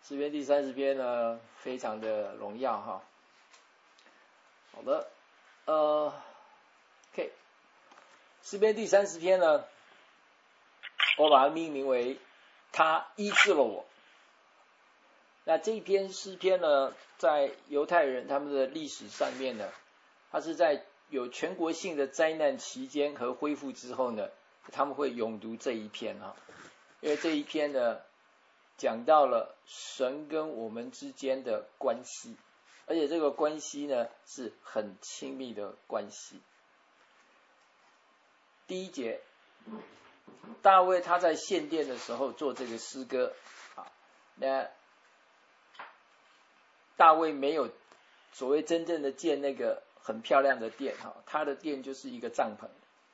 诗篇第30篇呢，非常的荣耀哈。好的，OK， 诗篇第30篇呢，我把它命名为他医治了我。那这一篇诗篇呢，在犹太人他们的历史上面呢，它是在有全国性的灾难期间和恢复之后呢，他们会咏读这一篇哈，因为这一篇呢，讲到了神跟我们之间的关系，而且这个关系呢是很亲密的关系。第1节，大卫他在献殿的时候做这个诗歌啊，那大卫没有所谓真正的建那个很漂亮的殿哈，他的殿就是一个帐篷，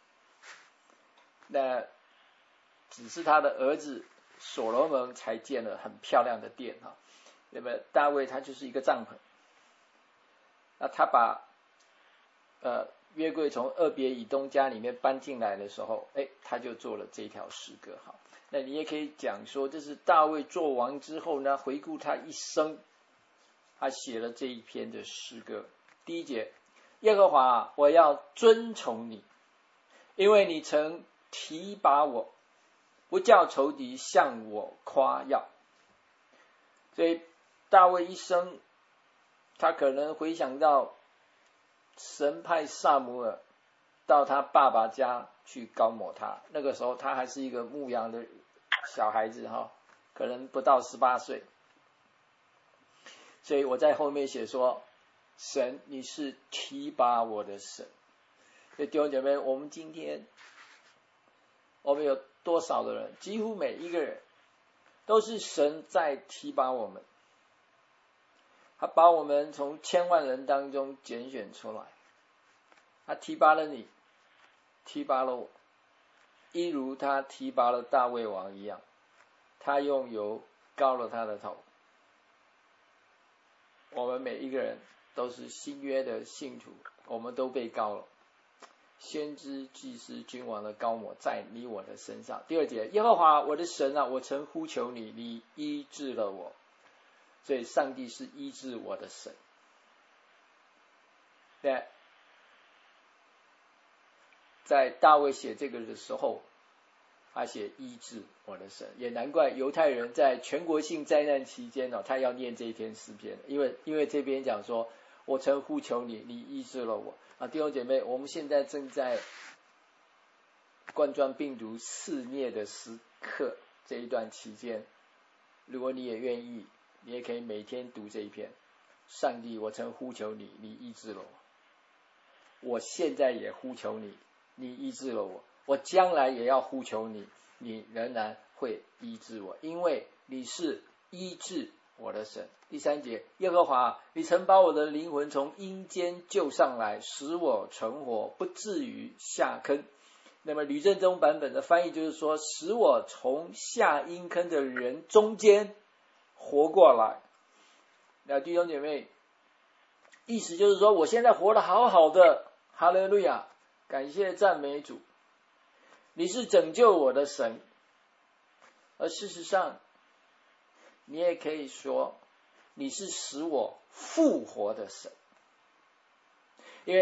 那只是他的儿子所罗门才建了很漂亮的殿哈。那么大卫他就是一个帐篷，那他把约柜从俄别以东家里面搬进来的时候，他就做了这条诗歌哈。那你也可以讲说，这是大卫做王之后呢，回顾他一生，他写了这一篇的诗歌。第1节，耶和华，我要尊崇你，因为你曾提拔我，不叫仇敌向我夸耀。所以大卫一生，他可能回想到神派撒母耳到他爸爸家去膏抹他，那个时候他还是一个牧羊的小孩子哈，可能不到18岁。所以我在后面写说，神你是提拔我的神。所以弟兄姐妹，我们今天我们有多少的人，几乎每一个人都是神在提拔我们，他把我们从千万人当中拣选出来，他提拔了你，提拔了我，一如他提拔了大卫王一样，他用油膏了他的头。我们每一个人都是新约的信徒，我们都被膏了，先知祭司君王的膏抹在你我的身上。第2节，耶和华我的神啊，我曾呼求你，你医治了我。所以上帝是医治我的神。对，在大卫写这个的时候，他写医治我的神，也难怪犹太人在全国性灾难期间他要念这一篇诗篇，因为这边讲说，我曾呼求你，你医治了我啊。弟兄姐妹，我们现在正在冠状病毒肆虐的时刻，这一段期间，如果你也愿意，你也可以每天读这一篇。上帝，我曾呼求你，你医治了我，我现在也呼求你，你医治了我，我将来也要呼求你，你仍然会医治我，因为你是医治我的神。第3节，耶和华，你曾把我的灵魂从阴间救上来，使我存活，不至于下坑。那么吕正中版本的翻译就是说，使我从下阴坑的人中间活过来。那弟兄姐妹，意思就是说，我现在活得好好的，哈利路亚，感谢赞美主，你是拯救我的神。而事实上，你也可以说，你是使我复活的神。因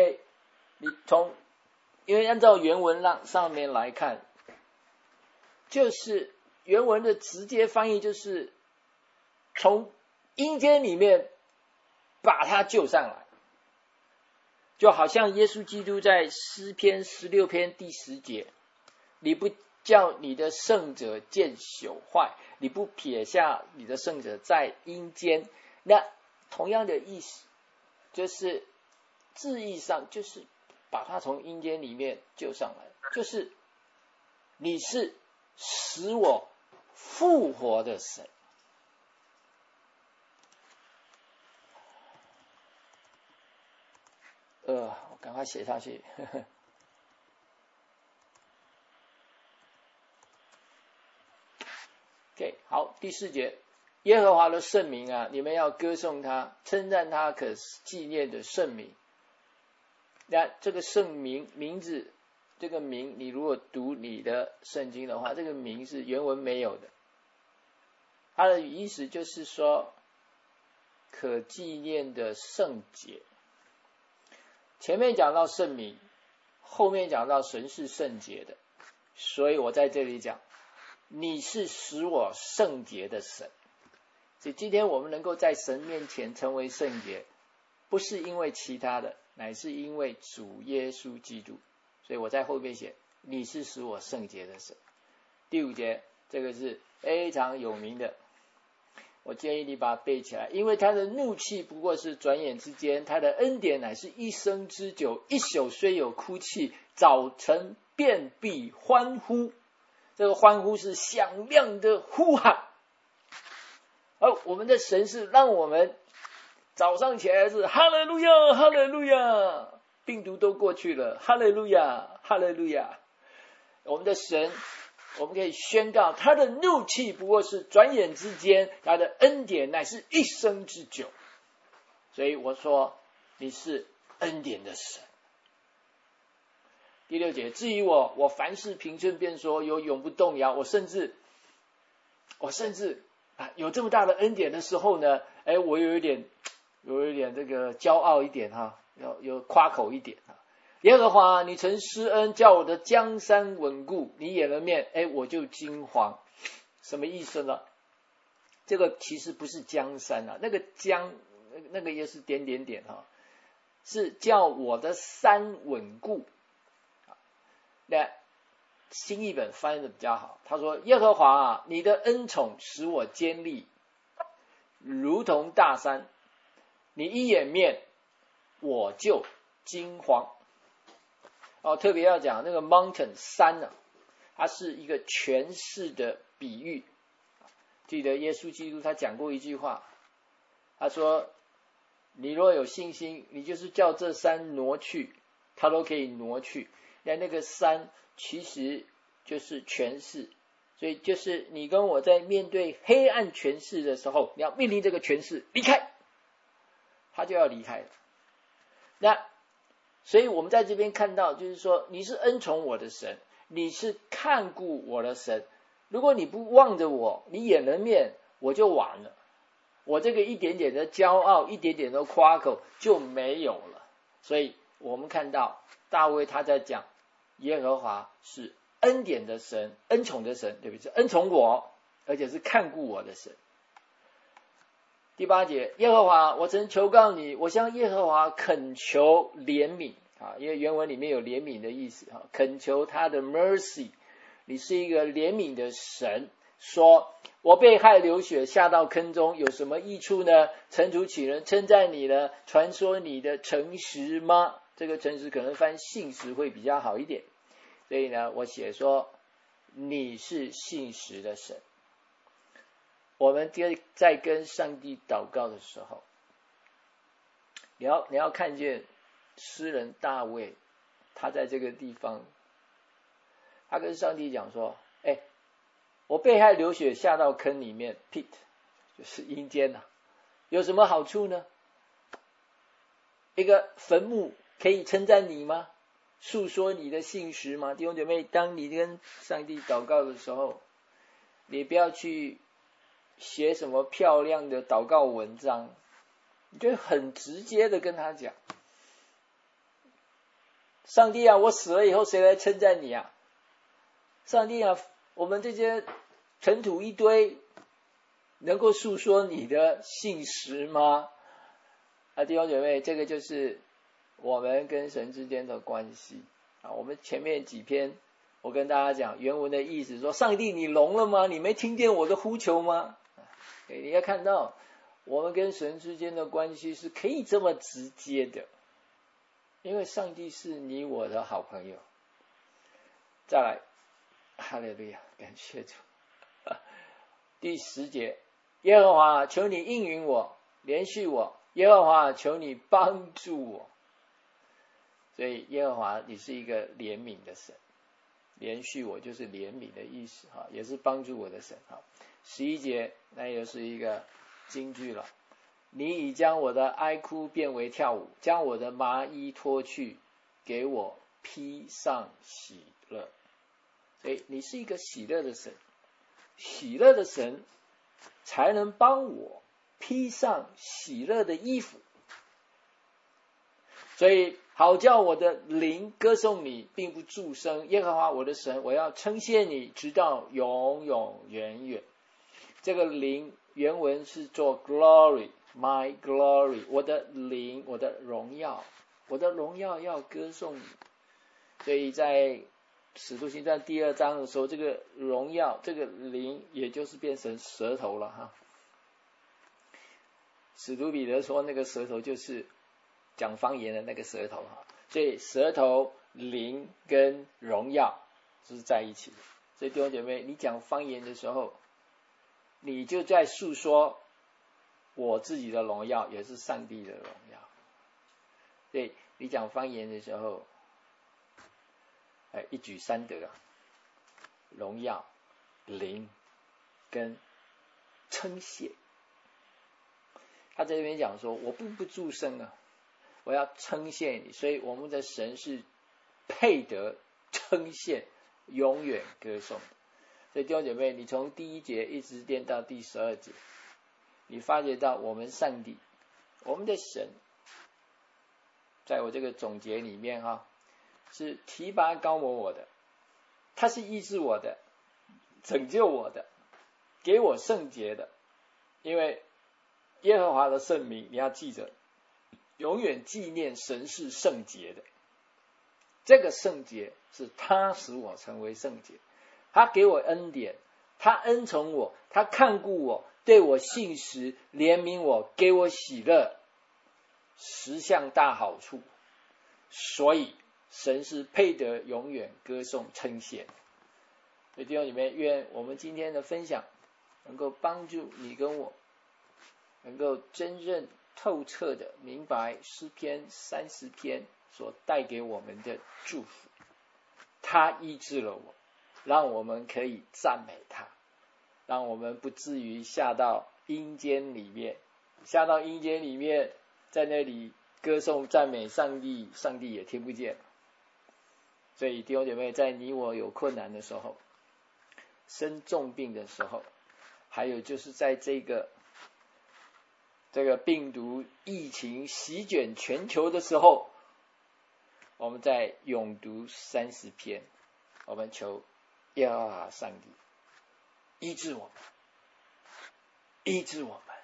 为按照原文上面来看，就是原文的直接翻译就是从阴间里面把他救上来，就好像耶稣基督在诗篇16篇第10节，你不叫你的圣者见朽坏，你不撇下你的圣者在阴间。那同样的意思，就是字义上就是把他从阴间里面救上来，就是你是使我复活的神。我赶快写下去。OK， 好，第4节，耶和华的圣名啊，你们要歌颂他，称赞他可纪念的圣名。那这个圣名名字，这个名，你如果读你的圣经的话，这个名是原文没有的。 它的意思就是说可纪念的圣洁。前面讲到圣名，后面讲到神是圣洁的，所以我在这里讲你是使我圣洁的神。所以今天我们能够在神面前成为圣洁，不是因为其他的，乃是因为主耶稣基督。所以我在后面写你是使我圣洁的神。第5节这个是非常有名的，我建议你把它背起来，因为他的怒气不过是转眼之间，他的恩典乃是一生之久，一宿虽有哭泣，早晨便必欢呼。这个欢呼是响亮的呼喊，而我们的神是让我们早上起来是哈利路亚哈利路亚，病毒都过去了，哈利路亚哈利路亚。我们的神，我们可以宣告他的怒气不过是转眼之间，他的恩典乃是一生之久。所以我说你是恩典的神。第6节，至于我凡事平顺便说，有永不动摇。我甚至有这么大的恩典的时候呢，我有一点这个骄傲一点哈，有夸口一点哈。耶和华，你曾施恩，叫我的江山稳固，你掩了面，我就惊惶。什么意思呢？这个其实不是江山啊，那个江那个也是点点点哈，是叫我的山稳固。那新译本翻译的比较好，他说耶和华啊，你的恩宠使我坚立，如同大山，你一掩面我就惊慌。特别要讲那个 mountain 山啊，它是一个权势的比喻。记得耶稣基督他讲过一句话，他说你若有信心，你就是叫这山挪去，它都可以挪去。那个山其实就是权势，所以就是你跟我在面对黑暗权势的时候，你要命令这个权势离开，他就要离开了。那所以我们在这边看到，就是说你是恩宠我的神，你是看顾我的神。如果你不望着我，你掩了面，我就完了，我这个一点点的骄傲，一点点的夸口就没有了。所以我们看到大卫他在讲耶和华是恩典的神，恩宠的神，对不对？恩宠我，而且是看顾我的神。第8节，耶和华，我曾求告你，我向耶和华恳求怜悯啊，因为原文里面有怜悯的意思啊，恳求他的 mercy， 你是一个怜悯的神。说我被害流血下到坑中，有什么益处呢？尘土岂能称赞你呢？传说你的诚实吗？这个诚实可能翻信实会比较好一点，所以呢，我写说你是信实的神。我们在跟上帝祷告的时候，你要看见诗人大卫，他在这个地方，他跟上帝讲说：我被害流血下到坑里面 ，pit 就是阴间啊，有什么好处呢？一个坟墓可以称赞你吗？诉说你的信实吗？弟兄姐妹，当你跟上帝祷告的时候，你不要去写什么漂亮的祷告文章，你就很直接的跟他讲：上帝啊，我死了以后谁来称赞你啊？上帝啊，我们这些尘土一堆，能够诉说你的信实吗？弟兄姐妹，这个就是我们跟神之间的关系啊。我们前面几篇我跟大家讲原文的意思，说上帝你聋了吗？你没听见我的呼求吗？你要看到我们跟神之间的关系是可以这么直接的，因为上帝是你我的好朋友。再来，哈利路亚，感谢主。第10节，耶和华，求你应允我，连续我，耶和华，求你帮助我。所以耶和华，你是一个怜悯的神，连续我就是怜悯的意思哈，也是帮助我的神哈。11节，那又是一个金句了。你已将我的哀哭变为跳舞，将我的麻衣脱去，给我披上喜乐。所以你是一个喜乐的神，喜乐的神才能帮我披上喜乐的衣服。所以好叫我的灵歌颂你，并不住声。耶和华我的神，我要称谢你，直到永永远远。这个灵原文是做 glory， my glory， 我的灵，我的荣耀，我的荣耀要歌颂你。所以在使徒行传第2章的时候，这个荣耀，这个灵，也就是变成舌头了哈。使徒彼得说，那个舌头就是讲方言的那个舌头哈。所以舌头、灵跟荣耀是在一起的。所以弟兄姐妹，你讲方言的时候，你就在诉说我自己的荣耀，也是上帝的荣耀。所以你讲方言的时候，一举三得啊，荣耀、灵跟称谢。他在这边讲说，我不住声啊，我要称谢你。所以我们的神是配得称谢，永远歌颂的。所以弟兄姐妹，你从第1节一直念到第12节，你发觉到我们上帝，我们的神，在我这个总结里面哈，是提拔高摩我的，他是医治我的，拯救我的，给我圣洁的。因为耶和华的圣名你要记着，永远纪念神是圣洁的。这个圣洁是他使我成为圣洁，他给我恩典，他恩宠我，他看顾我，对我信实，怜悯我，给我喜乐，10项大好处。所以神是配得永远歌颂称谢。所以弟兄姊妹，愿我们今天的分享能够帮助你跟我，能够真正透彻的明白诗篇30篇所带给我们的祝福。他医治了我，让我们可以赞美他，让我们不至于下到阴间里面，在那里歌颂赞美上帝，上帝也听不见。所以弟兄姐妹，在你我有困难的时候，生重病的时候，还有就是在这个病毒疫情席卷全球的时候，我们在咏读30篇，我们求耶和华上帝医治我们，医治我们，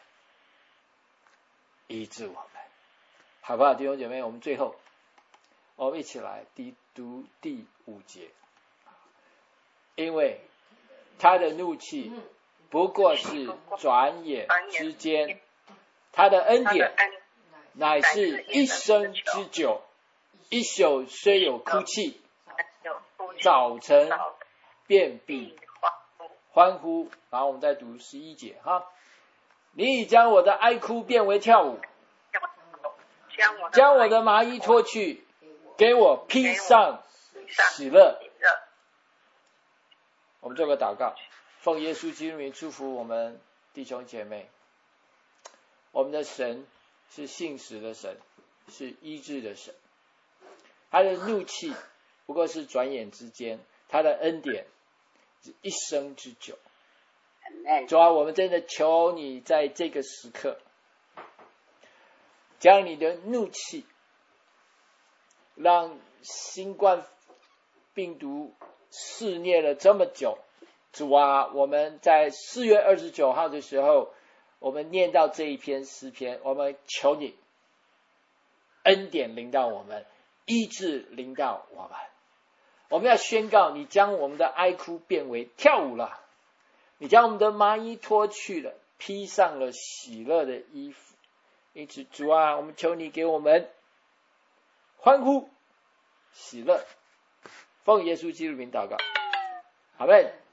医治我们，好不好？弟兄姐妹，我们最后我们一起来读第5节。因为他的怒气不过是转眼之间，他的恩典乃是一生之久。一宿虽有哭泣，早晨便必欢呼。然后我们再读11节哈。你已将我的哀哭变为跳舞，将我的麻衣脱去，给我披上喜乐。我们做个祷告，奉耶稣基督名祝福我们弟兄姐妹。我们的神是信实的神，是医治的神。他的怒气不过是转眼之间，他的恩典是一生之久。主啊，我们真的求你在这个时刻，将你的怒气，让新冠病毒肆虐了这么久。主啊，我们在4月29号的时候，我们念到这一篇诗篇，我们求你恩典临到我们，医治临到我们。我们要宣告，你将我们的哀哭变为跳舞了，你将我们的麻衣脱去了，披上了喜乐的衣服。因此主啊，我们求你给我们欢呼喜乐，奉耶稣基督名祷告，阿们。